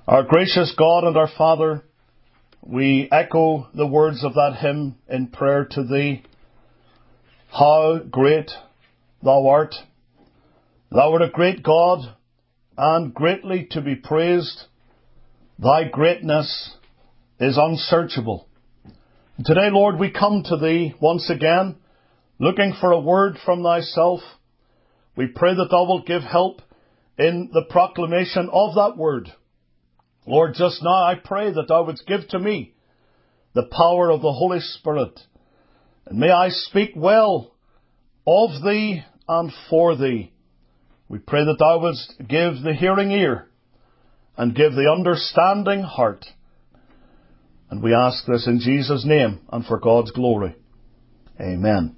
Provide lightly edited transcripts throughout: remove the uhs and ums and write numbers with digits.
Our gracious God and our Father, we echo the words of that hymn in prayer to Thee. How great Thou art! Thou art a great God, and greatly to be praised. Thy greatness is unsearchable. Today, Lord, we come to Thee once again, looking for a word from Thyself. We pray that Thou wilt give help in the proclamation of that word. Lord, just now I pray that Thou wouldst give to me the power of the Holy Spirit, and may I speak well of Thee and for Thee. We pray that Thou wouldst give the hearing ear and give the understanding heart. And we ask this in Jesus' name and for God's glory. Amen.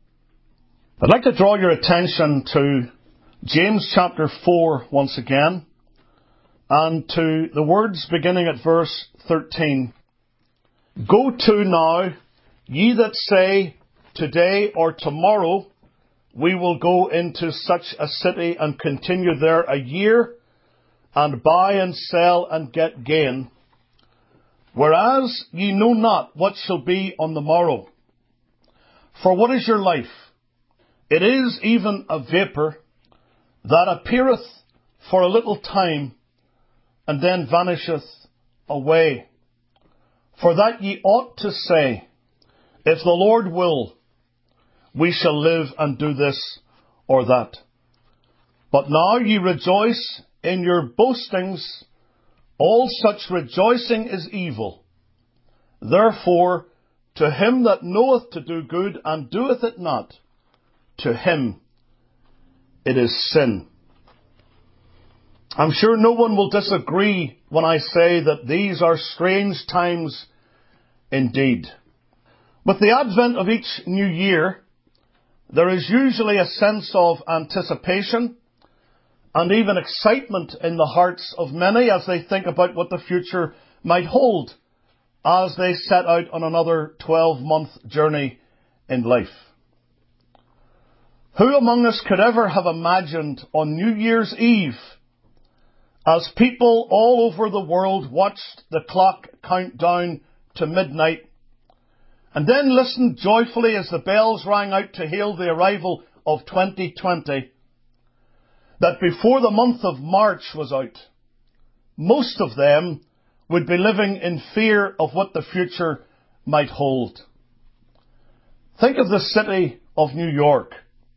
I'd like to draw your attention to James chapter 4 once again, and to the words beginning at verse 13. Go to now, ye that say, today or tomorrow we will go into such a city and continue there a year, and buy and sell and get gain, whereas ye know not what shall be on the morrow. For what is your life? It is even a vapour that appeareth for a little time, and then vanisheth away. For that ye ought to say, if the Lord will, we shall live and do this or that. But now ye rejoice in your boastings. All such rejoicing is evil. Therefore, to him that knoweth to do good and doeth it not, to him it is sin. I'm sure no one will disagree when I say that these are strange times indeed. With the advent of each new year, there is usually a sense of anticipation and even excitement in the hearts of many as they think about what the future might hold as they set out on another 12-month journey in life. Who among us could ever have imagined on New Year's Eve, as people all over the world watched the clock count down to midnight, and then listened joyfully as the bells rang out to hail the arrival of 2020, that before the month of March was out, most of them would be living in fear of what the future might hold. Think of the city of New York.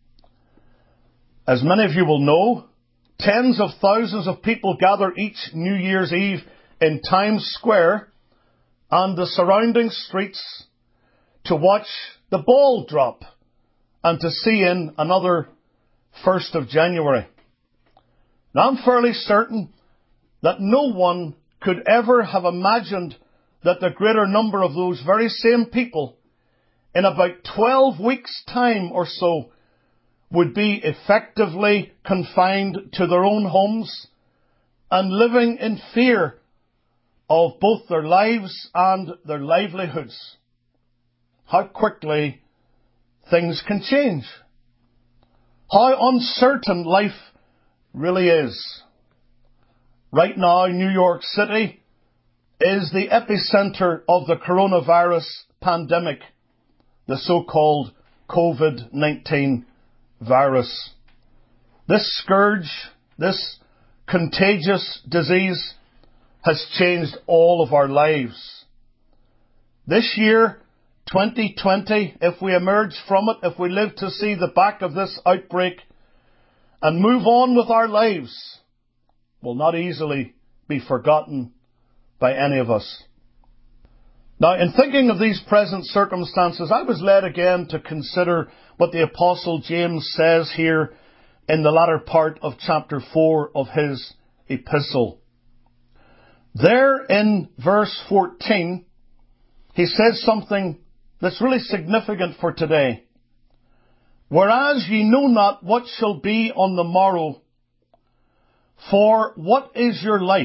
As many of you will know, tens of thousands of people gather each New Year's Eve in Times Square and the surrounding streets to watch the ball drop and to see in another 1st of January. Now, I'm fairly certain that no one could ever have imagined that the greater number of those very same people in about 12 weeks' time or so would be effectively confined to their own homes and living in fear of both their lives and their livelihoods. How quickly things can change. How uncertain life really is. Right now, New York City is the epicenter of the coronavirus pandemic, the so-called COVID-19 virus. This scourge, this contagious disease has changed all of our lives. This year, 2020, if we emerge from it, if we live to see the back of this outbreak and move on with our lives, will not easily be forgotten by any of us. Now, in thinking of these present circumstances, I was led again to consider what the Apostle James says here in the latter part of chapter 4 of his epistle. There in verse 14, he says something that's really significant for today. Whereas ye know not what shall be on the morrow, for what is your life?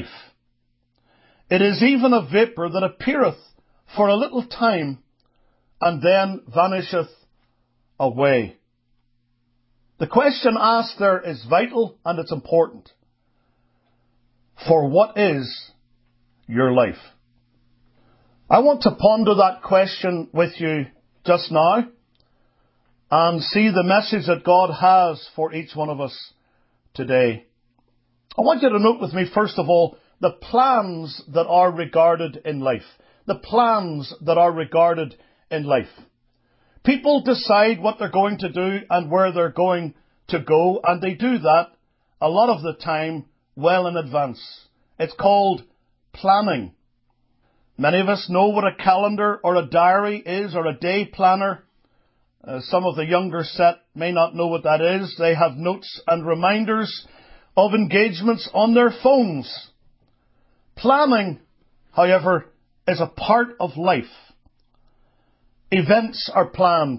It is even a vapour that appeareth for a little time, and then vanisheth away. The question asked there is vital and it's important. For what is your life? I want to ponder that question with you just now and see the message that God has for each one of us today. I want you to note with me, first of all, the plans that are regarded in life. The plans that are regarded in life. People decide what they're going to do and where they're going to go, and they do that a lot of the time well in advance. It's called planning. Many of us know what a calendar or a diary is, or a day planner. Some of the younger set may not know what that is. They have notes and reminders of engagements on their phones. Planning, however, is a part of life. Events are planned.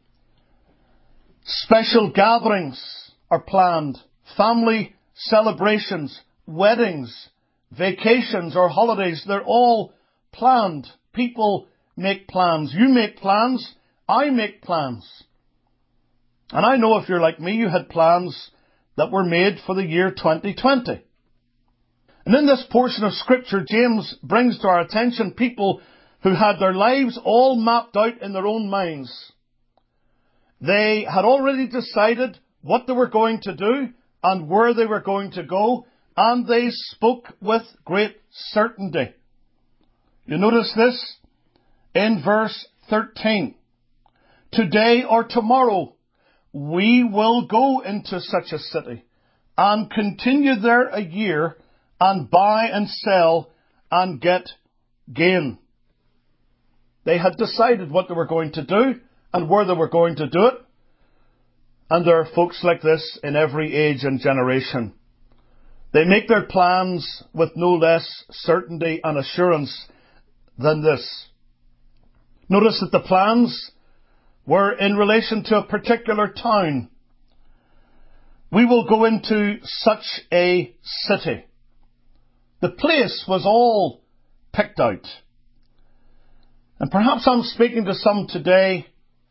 Special gatherings are planned. Family celebrations, weddings, vacations or holidays, they're all planned. People make plans. You make plans. I make plans. And I know if you're like me, you had plans that were made for the year 2020. And in this portion of Scripture, James brings to our attention people who had their lives all mapped out in their own minds. They had already decided what they were going to do and where they were going to go, and they spoke with great certainty. You notice this in verse 13. Today or tomorrow we will go into such a city and continue there a year and buy and sell and get gain. They had decided what they were going to do and where they were going to do it. And there are folks like this in every age and generation. They make their plans with no less certainty and assurance than this. Notice that the plans were in relation to a particular town. We will go into such a city. The place was all picked out. And perhaps I'm speaking to some today,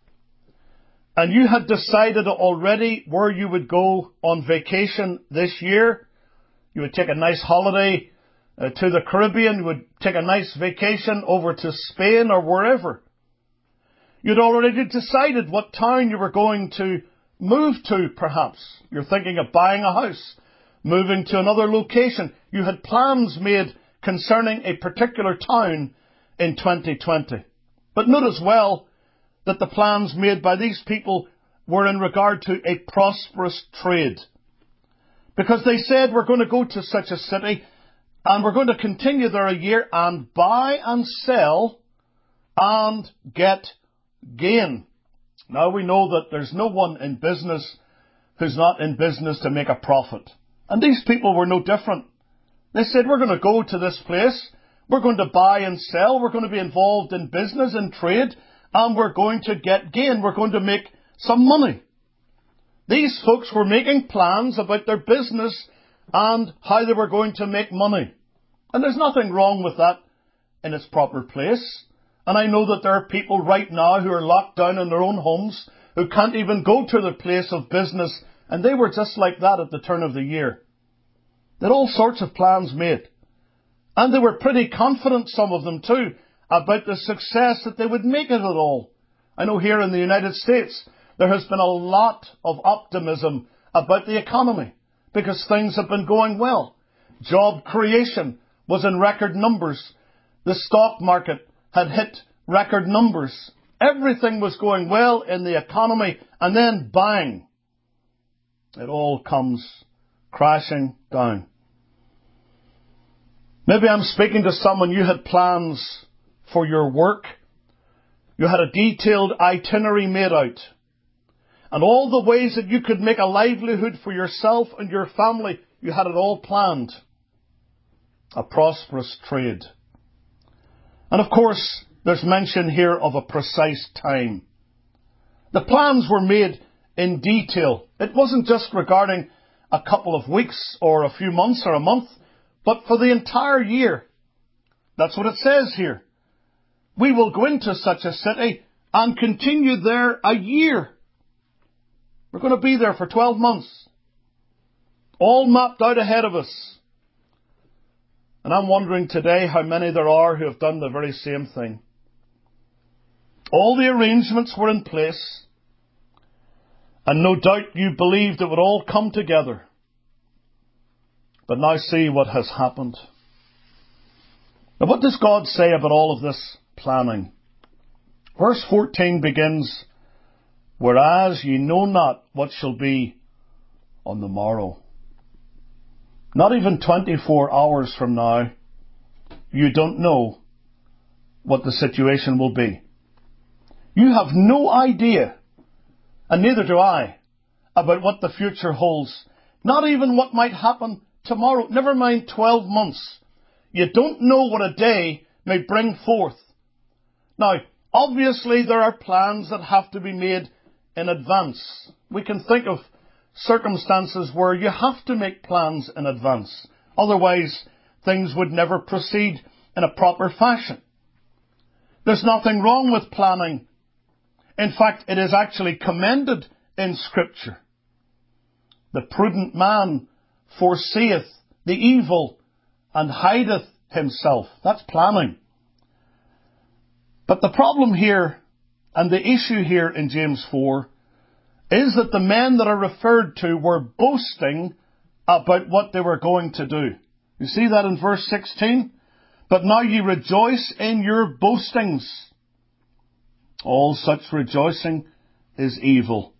and you had decided already where you would go on vacation this year. You would take a nice holiday to the Caribbean. You would take a nice vacation over to Spain or wherever. You'd already decided what town you were going to move to, perhaps. You're thinking of buying a house, moving to another location. You had plans made concerning a particular town in 2020. But notice well that the plans made by these people were in regard to a prosperous trade. Because they said, we're going to go to such a city and we're going to continue there a year and buy and sell and get gain. Now we know that there's no one in business who's not in business to make a profit. And these people were no different. They said, we're going to go to this place. We're going to buy and sell. We're going to be involved in business and trade. And we're going to get gain. We're going to make some money. These folks were making plans about their business and how they were going to make money. And there's nothing wrong with that in its proper place. And I know that there are people right now who are locked down in their own homes who can't even go to the place of business. And they were just like that at the turn of the year. They had all sorts of plans made. And they were pretty confident, some of them too, about the success that they would make it at all. I know here in the United States, there has been a lot of optimism about the economy because things have been going well. Job creation was in record numbers. The stock market had hit record numbers. Everything was going well in the economy, and then bang, it all comes crashing down. Maybe I'm speaking to someone, you had plans for your work. You had a detailed itinerary made out. And all the ways that you could make a livelihood for yourself and your family, you had it all planned. A prosperous trade. And of course, there's mention here of a precise time. The plans were made in detail. It wasn't just regarding a couple of weeks or a few months or a month, but for the entire year. That's what it says here. We will go into such a city and continue there a year. We're going to be there for 12 months. All mapped out ahead of us. And I'm wondering today how many there are who have done the very same thing. All the arrangements were in place, and no doubt you believed it would all come together. But now see what has happened. Now what does God say about all of this planning? Verse 14 begins, "Whereas ye know not what shall be on the morrow." Not even 24 hours from now, you don't know what the situation will be. You have no idea, and neither do I, about what the future holds. Not even what might happen tomorrow, never mind 12 months. You don't know what a day may bring forth. Now, obviously there are plans that have to be made in advance. We can think of circumstances where you have to make plans in advance. Otherwise, things would never proceed in a proper fashion. There's nothing wrong with planning. In fact, it is actually commended in Scripture. The prudent man foreseeth the evil and hideth himself. That's planning. But the problem here, and the issue here in James 4, is that the men that are referred to were boasting about what they were going to do. You see that in verse 16? "But now ye rejoice in your boastings. All such rejoicing is evil."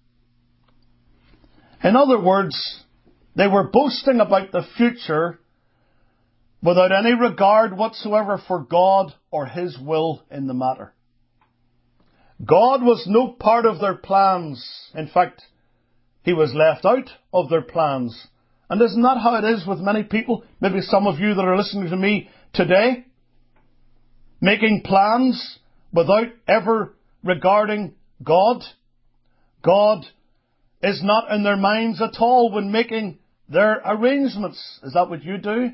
In other words, they were boasting about the future without any regard whatsoever for God or His will in the matter. God was no part of their plans. In fact, He was left out of their plans. And isn't that how it is with many people? Maybe some of you that are listening to me today, making plans without ever regarding God. God is not in their minds at all when making their arrangements. Is that what you do?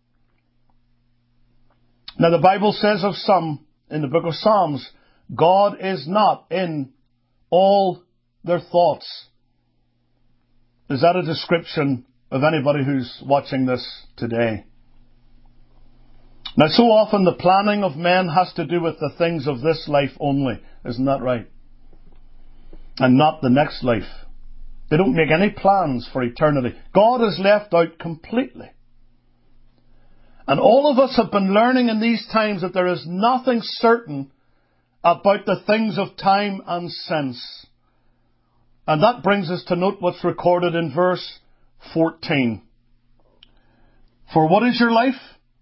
Now the Bible says of some in the book of Psalms, God is not in all their thoughts. Is that a description of anybody who's watching this today? Now so often the planning of men has to do with the things of this life only. Isn't that right? And not the next life. They don't make any plans for eternity. God is left out completely. And all of us have been learning in these times that there is nothing certain about the things of time and sense. And that brings us to note what's recorded in verse 14. "For what is your life?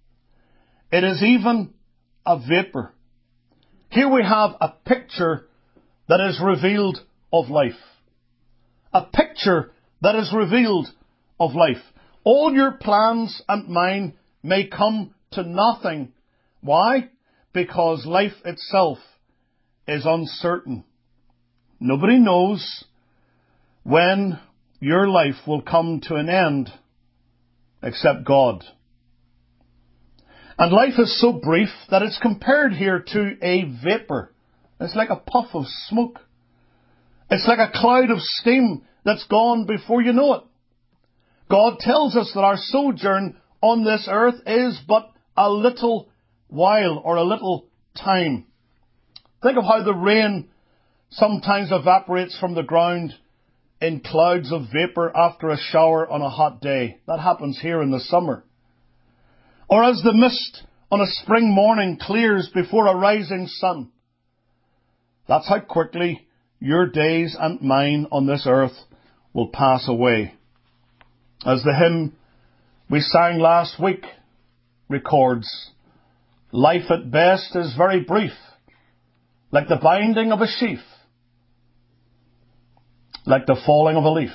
It is even a vapor." Here we have a picture that is revealed of life. A picture that is revealed of life. All your plans and mine may come to nothing. Why? Because life itself is uncertain. Nobody knows when your life will come to an end except God. And life is so brief that it's compared here to a vapor. It's like a puff of smoke. It's like a cloud of steam that's gone before you know it. God tells us that our sojourn on this earth is but a little while or a little time. Think of how the rain sometimes evaporates from the ground in clouds of vapor after a shower on a hot day. That happens here in the summer. Or as the mist on a spring morning clears before a rising sun. That's how quickly your days and mine on this earth will pass away. As the hymn we sang last week records, life at best is very brief, like the binding of a sheaf, like the falling of a leaf.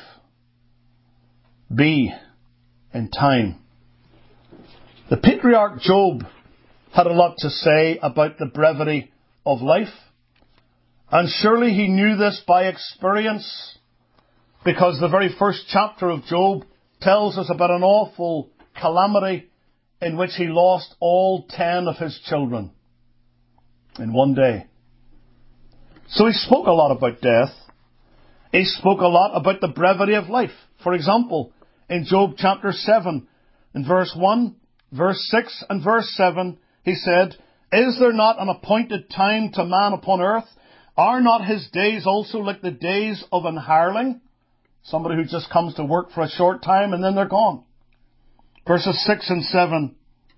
Be in time. The patriarch Job had a lot to say about the brevity of life, and surely he knew this by experience, because the very first chapter of Job tells us about an awful calamity in which he lost all 10 of his children in one day. So he spoke a lot about death. He spoke a lot about the brevity of life. For example, in Job chapter 7, in verse 1, verse 6 and verse 7, he said, "Is there not an appointed time to man upon earth? Are not his days also like the days of an hireling?" Somebody who just comes to work for a short time and then they're gone. Verses 6 and 7.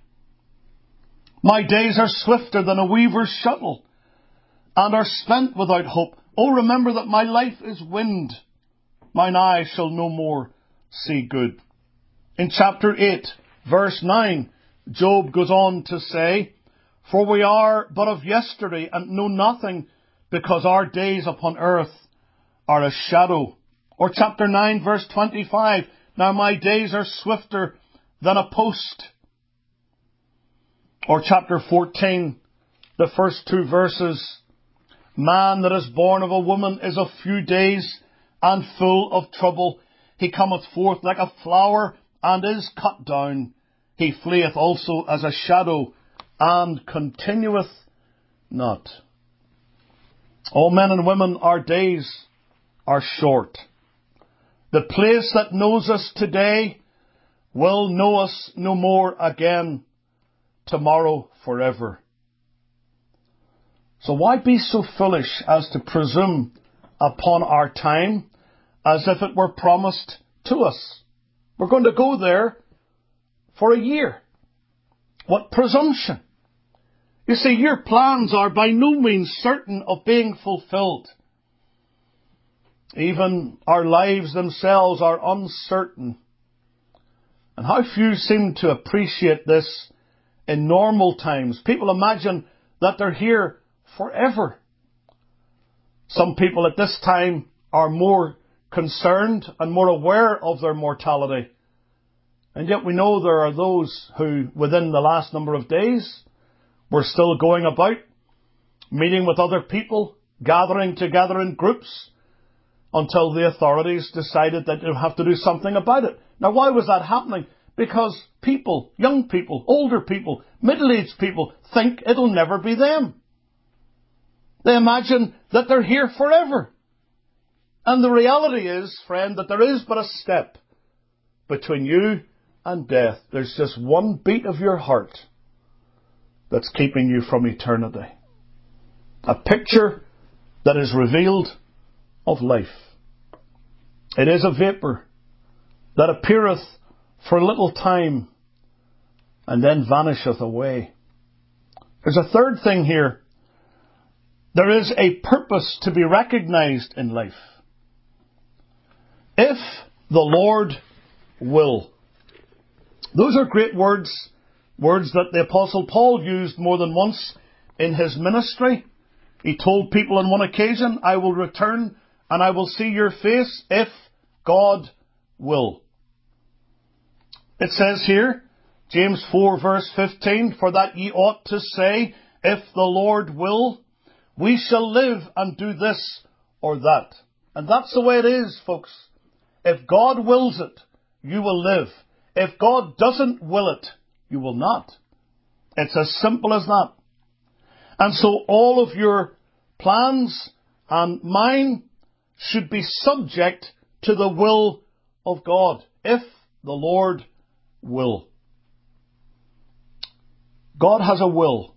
"My days are swifter than a weaver's shuttle, and are spent without hope. Oh, remember that my life is wind. Mine eye shall no more see good." In chapter 8, verse 9, Job goes on to say, "For we are but of yesterday and know nothing, because our days upon earth are a shadow." Or chapter 9, verse 25, "Now my days are swifter than a post." Or chapter 14, the first two verses, "Man that is born of a woman is of few days and full of trouble. He cometh forth like a flower and is cut down. He fleeth also as a shadow and continueth not." Oh, men and women, our days are short. The place that knows us today will know us no more again tomorrow forever. So why be so foolish as to presume upon our time as if it were promised to us? We're going to go there for a year. What presumption! You see, your plans are by no means certain of being fulfilled. Even our lives themselves are uncertain. And how few seem to appreciate this in normal times. People imagine that they're here forever. Some people at this time are more concerned and more aware of their mortality. And yet we know there are those who, within the last number of days, were still going about, meeting with other people, gathering together in groups, until the authorities decided that they'd have to do something about it. Now, why was that happening? Because people, young people, older people, middle-aged people, think it'll never be them. They imagine that they're here forever. And the reality is, friend, that there is but a step between you and death. There's just one beat of your heart that's keeping you from eternity. A picture that is revealed of life. It is a vapour that appeareth for a little time and then vanisheth away. There's a third thing here. There is a purpose to be recognised in life. If the Lord will. Those are great words. Words that the Apostle Paul used more than once in his ministry. He told people on one occasion, "I will return and I will see your face if God will." It says here, James 4 verse 15, "For that ye ought to say, if the Lord will, we shall live and do this or that." And that's the way it is, folks. If God wills it, you will live. If God doesn't will it, you will not. It's as simple as that. And so all of your plans and mine should be subject to the will of God, if the Lord will. God has a will.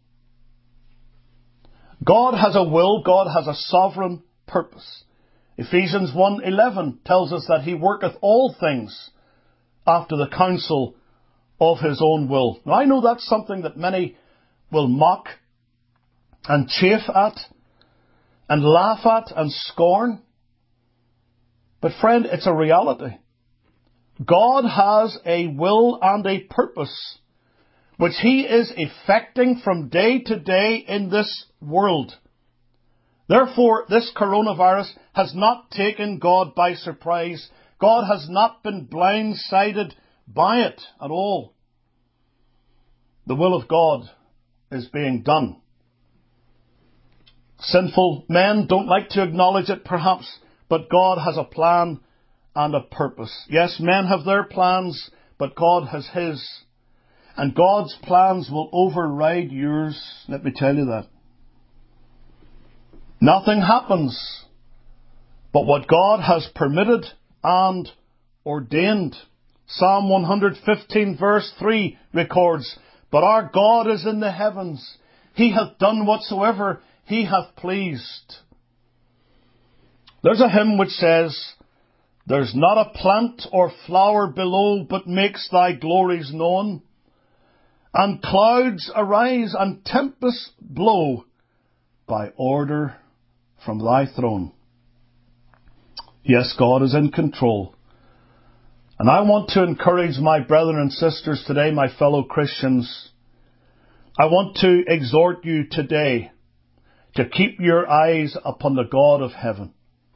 God has a will. God has a sovereign purpose. Ephesians 1:11 tells us that He worketh all things after the counsel of His own will. Now, I know that's something that many will mock and chafe at and laugh at and scorn. But friend, it's a reality. God has a will and a purpose which He is effecting from day to day in this world. Therefore, this coronavirus has not taken God by surprise. God has not been blindsided by it at all. The will of God is being done. Sinful men don't like to acknowledge it, perhaps, but God has a plan and a purpose. Yes, men have their plans, but God has His. And God's plans will override yours. Let me tell you that. Nothing happens but what God has permitted and ordained. Psalm 115 verse 3 records, "But our God is in the heavens. He hath done whatsoever He hath pleased." There's a hymn which says, "There's not a plant or flower below, but makes thy glories known. And clouds arise and tempests blow by order from thy throne." Yes, God is in control. And I want to encourage my brethren and sisters today, my fellow Christians. I want to exhort you today to keep your eyes upon the God of heaven.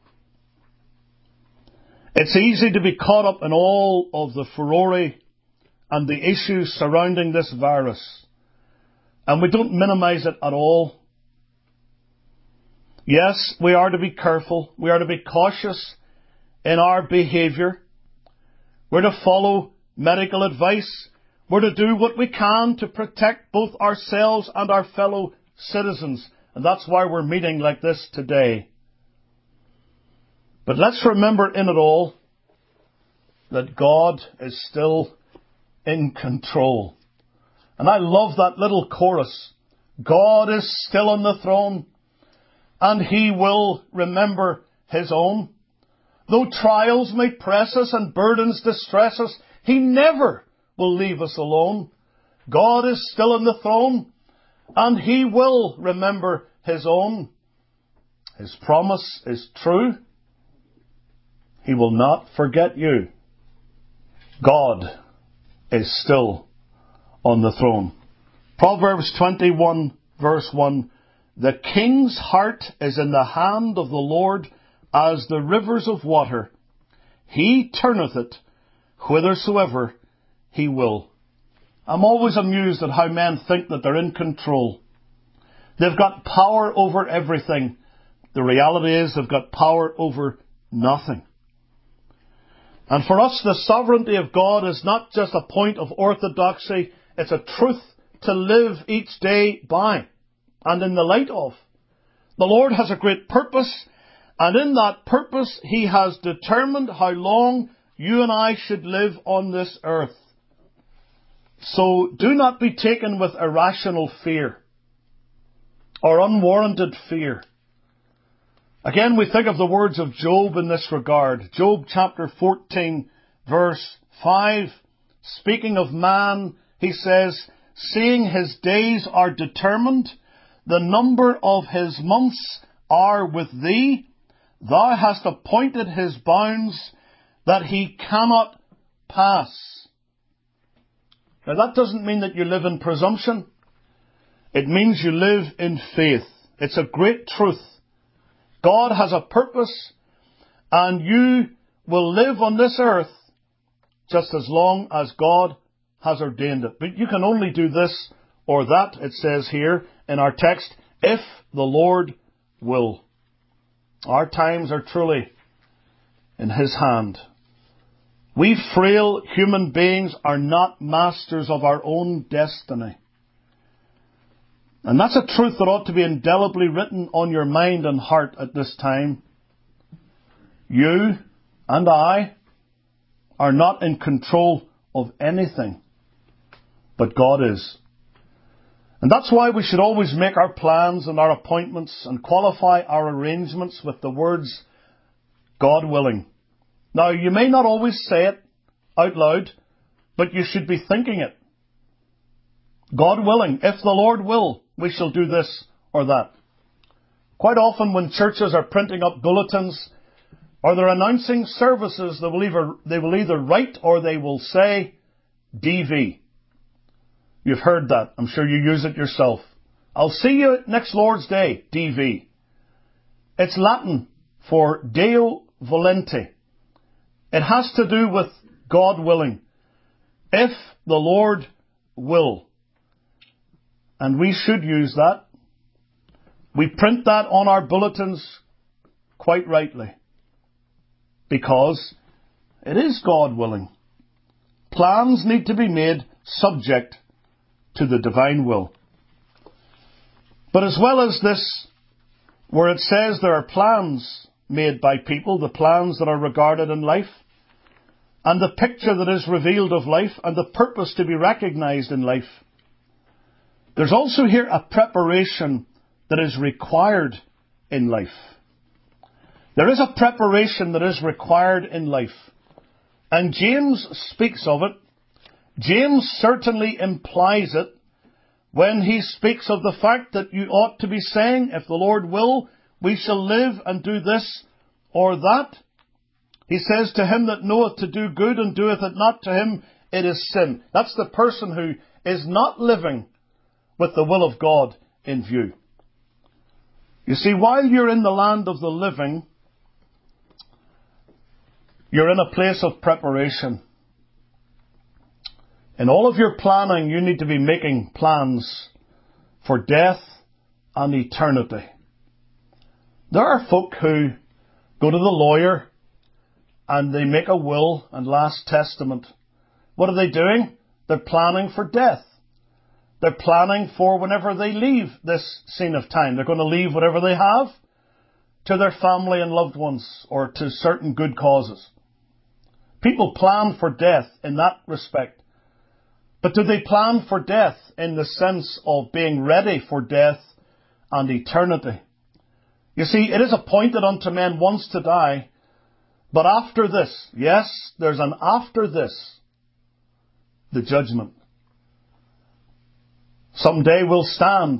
It's easy to be caught up in all of the furore and the issues surrounding this virus. And we don't minimize it at all. Yes, we are to be careful. We are to be cautious in our behaviour. We're to follow medical advice. We're to do what we can to protect both ourselves and our fellow citizens. And that's why we're meeting like this today. But let's remember in it all that God is still in control. And I love that little chorus. God is still on the throne, and He will remember His own. Though trials may press us and burdens distress us, He never will leave us alone. God is still on the throne, and He will remember His own. His promise is true. He will not forget you. God is still on the throne. Proverbs 21 verse 1. "The king's heart is in the hand of the Lord as the rivers of water. He turneth it whithersoever He will." I'm always amused at how men think that they're in control. They've got power over everything. The reality is they've got power over nothing. And for us, the sovereignty of God is not just a point of orthodoxy. It's a truth to live each day by and in the light of. The Lord has a great purpose, and in that purpose He has determined how long you and I should live on this earth. So do not be taken with irrational fear or unwarranted fear. Again, we think of the words of Job in this regard. Job chapter 14 verse 5. Speaking of man, he says, "Seeing his days are determined, the number of his months are with thee. Thou hast appointed his bounds that he cannot pass." Now that doesn't mean that you live in presumption. It means you live in faith. It's a great truth. God has a purpose, and you will live on this earth just as long as God has ordained it. But you can only do this or that, it says here in our text, if the Lord will. Our times are truly in His hand. We frail human beings are not masters of our own destiny. And that's a truth that ought to be indelibly written on your mind and heart at this time. You and I are not in control of anything, but God is. And that's why we should always make our plans and our appointments and qualify our arrangements with the words, God willing. Now, you may not always say it out loud, but you should be thinking it. God willing, if the Lord will, we shall do this or that. Quite often when churches are printing up bulletins or they're announcing services, they will either write or they will say DV. You've heard that. I'm sure you use it yourself. I'll see you next Lord's Day, DV. It's Latin for Deo volente. It has to do with God willing. If the Lord will. And we should use that. We print that on our bulletins quite rightly. Because it is God willing. Plans need to be made subject to the divine will. But as well as this, where it says there are plans made by people, the plans that are regarded in life, and the picture that is revealed of life and the purpose to be recognized in life. There's also here a preparation that is required in life. There is a preparation that is required in life. And James speaks of it. James certainly implies it when he speaks of the fact that you ought to be saying, if the Lord will, we shall live and do this or that. He says, to him that knoweth to do good and doeth it not, to him it is sin. That's the person who is not living with the will of God in view. You see, while you're in the land of the living, you're in a place of preparation. In all of your planning, you need to be making plans for death and eternity. There are folk who go to the lawyer and they make a will and last testament. What are they doing? They're planning for death. They're planning for whenever they leave this scene of time. They're going to leave whatever they have to their family and loved ones or to certain good causes. People plan for death in that respect. But do they plan for death in the sense of being ready for death and eternity? You see, it is appointed unto men once to die, but after this, yes, there's an after this, the judgment. Someday we'll stand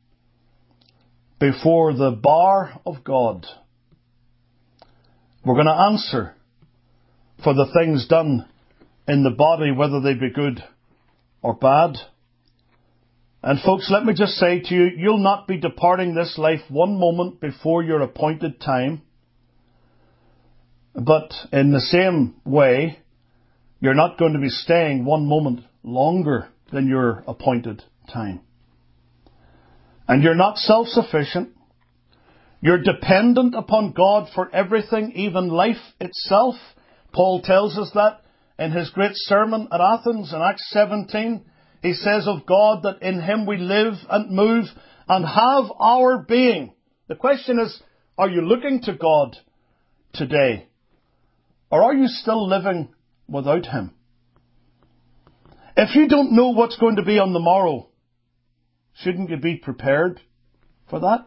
before the bar of God. We're going to answer for the things done in the body, whether they be good or bad. And folks, let me just say to you, you'll not be departing this life one moment before your appointed time. But in the same way, you're not going to be staying one moment longer than your appointed time. And you're not self-sufficient. You're dependent upon God for everything, even life itself. Paul tells us that in his great sermon at Athens in Acts 17. He says of God that in him we live and move and have our being. The question is, are you looking to God today? Or are you still living without him? If you don't know what's going to be on the morrow, shouldn't you be prepared for that?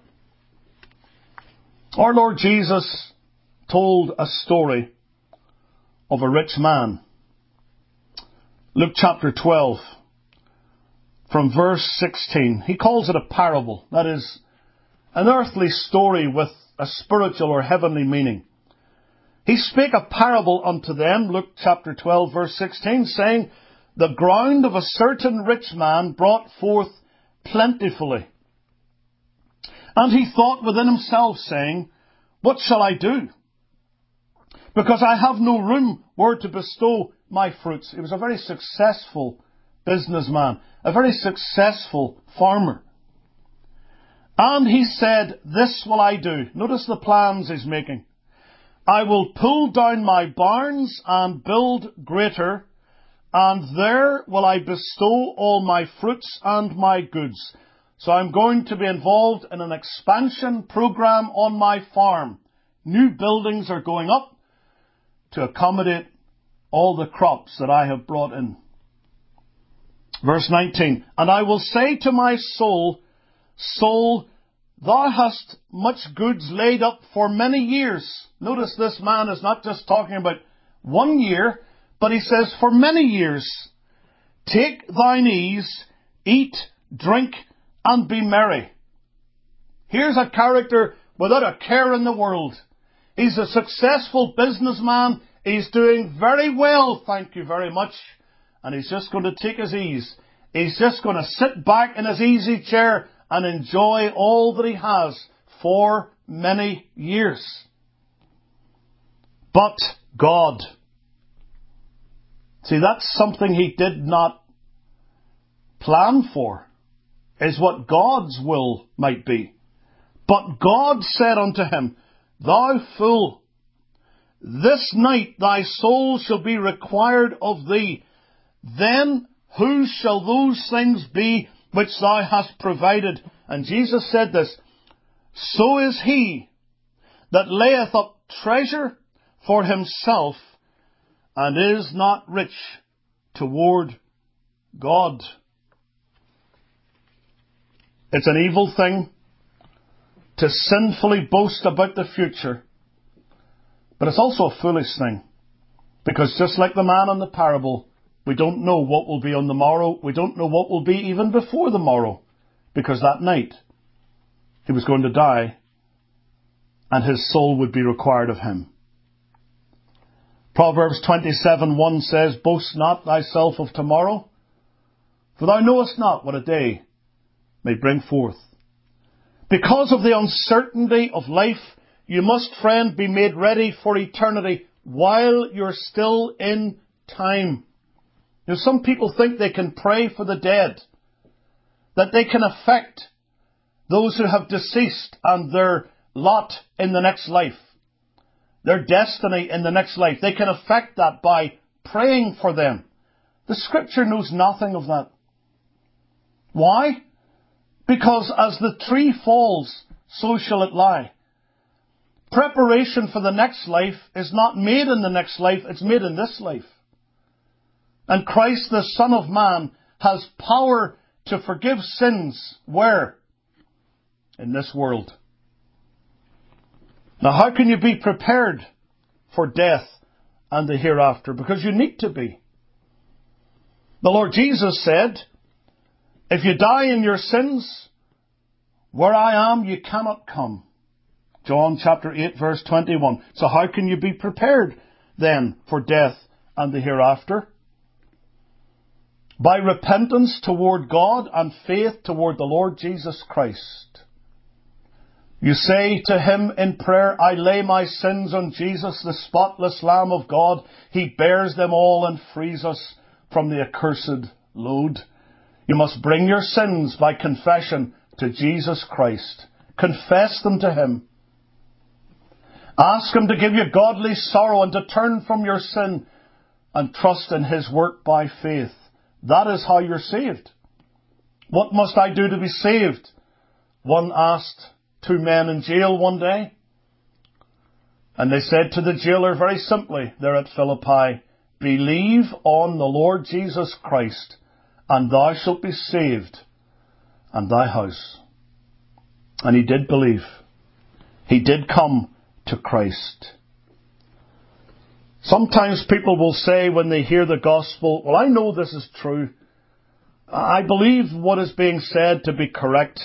Our Lord Jesus told a story of a rich man. Luke chapter 12, from verse 16. He calls it a parable. That is, an earthly story with a spiritual or heavenly meaning. He spake a parable unto them, Luke chapter 12, verse 16, saying, the ground of a certain rich man brought forth plentifully. And he thought within himself, saying, what shall I do? Because I have no room where to bestow my fruits. He was a very successful businessman, a very successful farmer. And he said, this will I do. Notice the plans he's making. I will pull down my barns and build greater, and there will I bestow all my fruits and my goods. So I'm going to be involved in an expansion program on my farm. New buildings are going up to accommodate all the crops that I have brought in. Verse 19, and I will say to my soul, soul, thou hast much goods laid up for many years. Notice this man is not just talking about 1 year, but he says for many years. Take thine ease, eat, drink, and be merry. Here's a character without a care in the world. He's a successful businessman. He's doing very well, thank you very much. And he's just going to take his ease. He's just going to sit back in his easy chair and enjoy all that he has for many years. But God. See, that's something he did not plan for, is what God's will might be. But God said unto him, thou fool, this night thy soul shall be required of thee. Then whose shall those things be which thou hast provided? And Jesus said this, so is he that layeth up treasure for himself and is not rich toward God. It's an evil thing to sinfully boast about the future, but it's also a foolish thing, because just like the man in the parable, we don't know what will be on the morrow. We don't know what will be even before the morrow, because that night he was going to die and his soul would be required of him. Proverbs 27:1 says, "Boast not thyself of tomorrow, for thou knowest not what a day may bring forth." Because of the uncertainty of life, you must, friend, be made ready for eternity while you're still in time. You know, some people think they can pray for the dead, that they can affect those who have deceased and their lot in the next life, their destiny in the next life. They can affect that by praying for them. The Scripture knows nothing of that. Why? Because as the tree falls, so shall it lie. Preparation for the next life is not made in the next life, it's made in this life. And Christ, the Son of Man, has power to forgive sins. Where? In this world. Now, how can you be prepared for death and the hereafter? Because you need to be. The Lord Jesus said, if you die in your sins, where I am, you cannot come. John chapter 8, verse 21. So how can you be prepared then for death and the hereafter? By repentance toward God and faith toward the Lord Jesus Christ. You say to Him in prayer, I lay my sins on Jesus, the spotless Lamb of God. He bears them all and frees us from the accursed load. You must bring your sins by confession to Jesus Christ. Confess them to Him. Ask Him to give you godly sorrow and to turn from your sin and trust in His work by faith. That is how you're saved. What must I do to be saved? One asked two men in jail one day. And they said to the jailer very simply there at Philippi, believe on the Lord Jesus Christ, and thou shalt be saved and thy house. And he did believe. He did come to Christ. Sometimes people will say when they hear the gospel, well, I know this is true. I believe what is being said to be correct.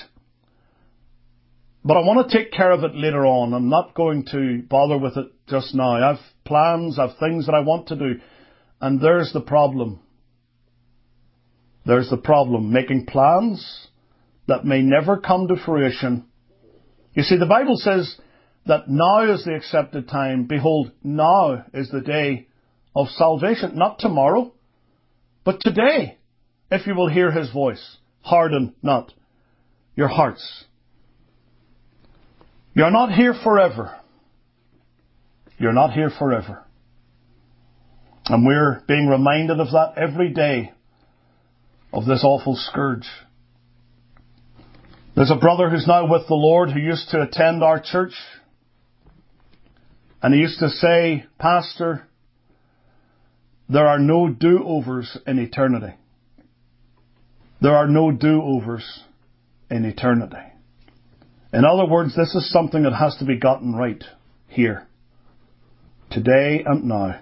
But I want to take care of it later on. I'm not going to bother with it just now. I have plans, I have things that I want to do. And there's the problem. There's the problem. Making plans that may never come to fruition. You see, the Bible says that now is the accepted time. Behold, now is the day of salvation. Not tomorrow, but today. If you will hear His voice, harden not your hearts. You're not here forever. You're not here forever. And we're being reminded of that every day of this awful scourge. There's a brother who's now with the Lord who used to attend our church. And he used to say, Pastor, there are no do-overs in eternity. There are no do-overs in eternity. In other words, this is something that has to be gotten right here, today and now.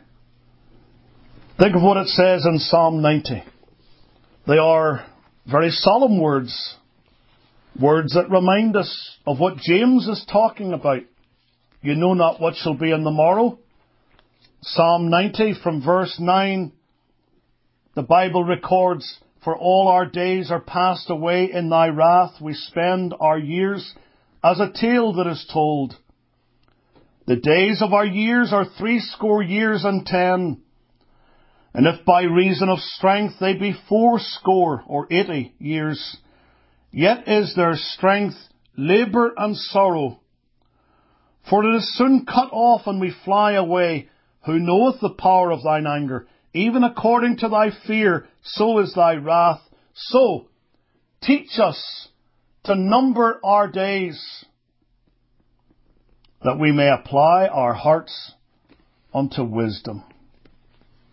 Think of what it says in Psalm 90. They are very solemn words, words that remind us of what James is talking about. You know not what shall be on the morrow. Psalm 90 from verse 9, the Bible records, for all our days are passed away in thy wrath. We spend our years as a tale that is told. The days of our years are 80 years and 10. And if by reason of strength they be 80 or 80 years, yet is their strength labour and sorrow. For it is soon cut off and we fly away. Who knoweth the power of thine anger? Even according to thy fear, so is thy wrath. So, teach us to number our days, that we may apply our hearts unto wisdom.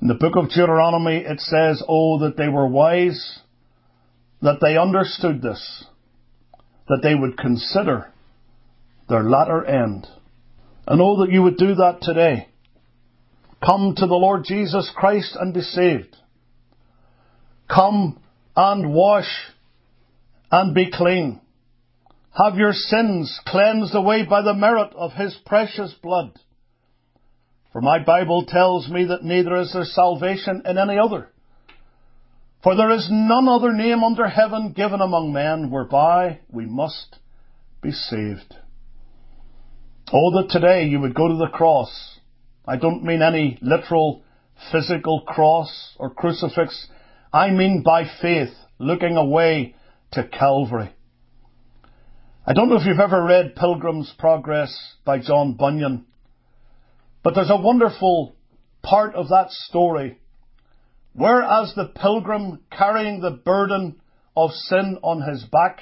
In the book of Deuteronomy it says, oh, that they were wise, that they understood this, that they would consider their latter end. And oh, that you would do that today. Come to the Lord Jesus Christ and be saved. Come and wash and be clean. Have your sins cleansed away by the merit of His precious blood. For my Bible tells me that neither is there salvation in any other. For there is none other name under heaven given among men whereby we must be saved. Oh, that today you would go to the cross. I don't mean any literal physical cross or crucifix. I mean by faith, looking away to Calvary. I don't know if you've ever read Pilgrim's Progress by John Bunyan, but there's a wonderful part of that story where, as the pilgrim carrying the burden of sin on his back,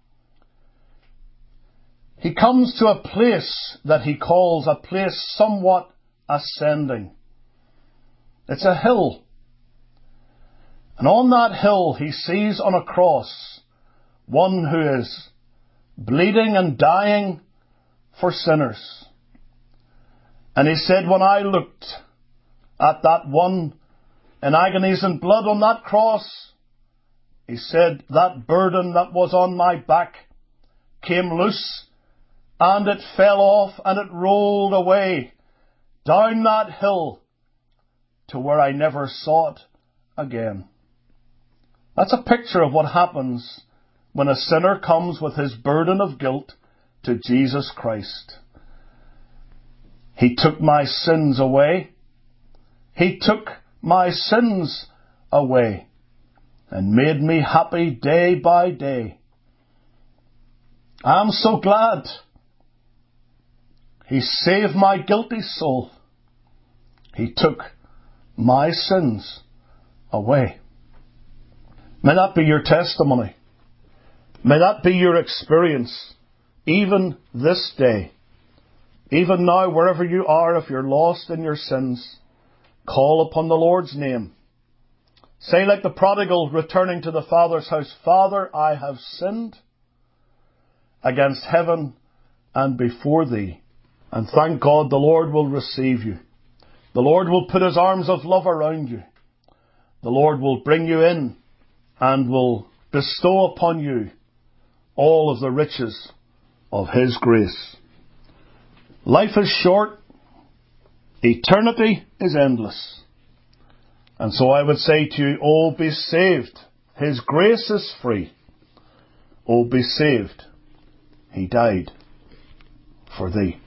he comes to a place that he calls a place somewhat ascending. It's a hill. And on that hill he sees on a cross one who is bleeding and dying for sinners. And he said, when I looked at that one in agonies and blood on that cross, he said, that burden that was on my back came loose, and it fell off and it rolled away down that hill to where I never saw it again. That's a picture of what happens when a sinner comes with his burden of guilt to Jesus Christ. He took my sins away. He took my sins away and made me happy day by day. I'm so glad He saved my guilty soul. He took my sins away. May that be your testimony. May that be your experience, even this day. Even now, wherever you are, if you're lost in your sins, call upon the Lord's name. Say like the prodigal returning to the Father's house, Father, I have sinned against heaven and before Thee. And thank God the Lord will receive you. The Lord will put His arms of love around you. The Lord will bring you in and will bestow upon you all of the riches of His grace. Life is short. Eternity is endless. And so I would say to you, oh, be saved. His grace is free. Oh, be saved. He died for thee.